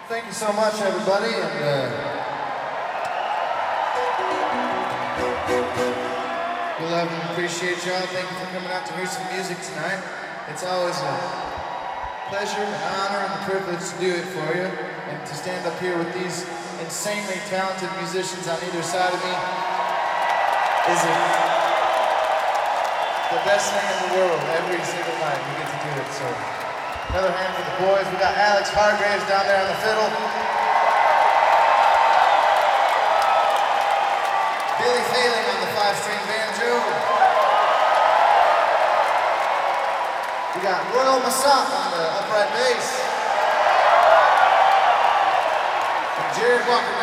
Thank you so much, everybody, and we love and appreciate y'all. Thank you for coming out to hear some music tonight. It's always a pleasure, an honor, and a privilege to do it for you, and to stand up here with these insanely talented musicians on either side of me is the best thing in the world. Every single night we get to do it. So another hand for the boys. We got Alex Hargraves down there on the fiddle. Billy Failing on the 5-string banjo. We got Royal Massac on the upright bass. And Jared Walker